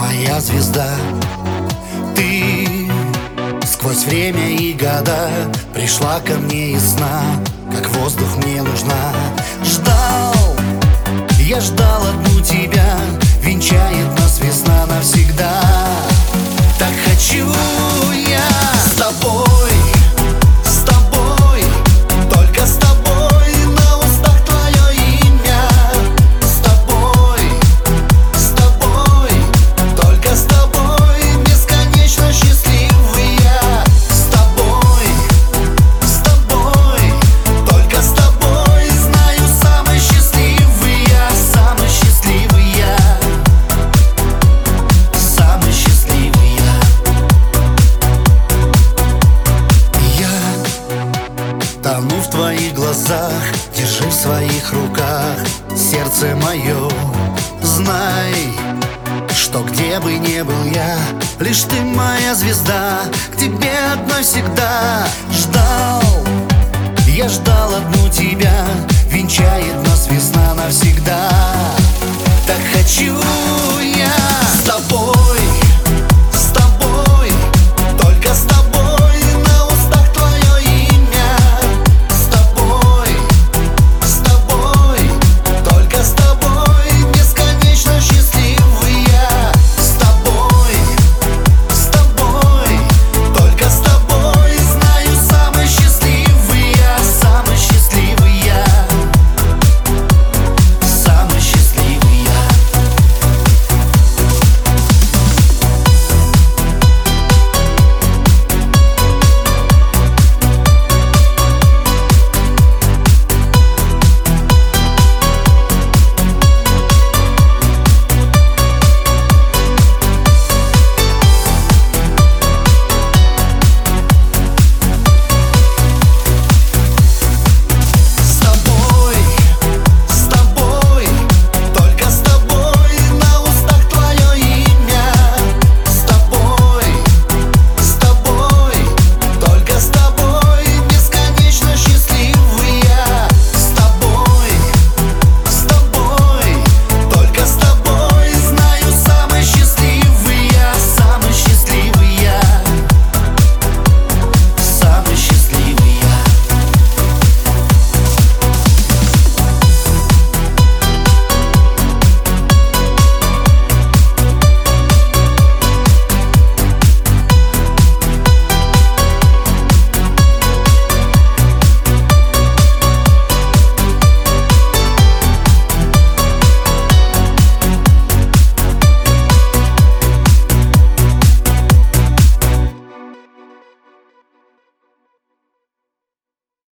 моя звезда. Ты сквозь время и года пришла ко мне из сна, как воздух мне нужна. Ждал, я ждал одну тебя, венчает нас весна навсегда. Так хочу я с тобой, с тобой, только с тобой, на устах твое имя. С тобой, только с тобой, бесконечно счастливый я. С тобой, только с тобой, знаю, самый счастливый я, самый счастливый я, самый счастливый я. Тону в твоих глазах, держи в своих руках сердце мое. Знай, что где бы ни был я, лишь ты моя звезда, к тебе одной всегда. Ждал, я ждал одну тебя, венчает нас весна навсегда. Так хочу я с тобой.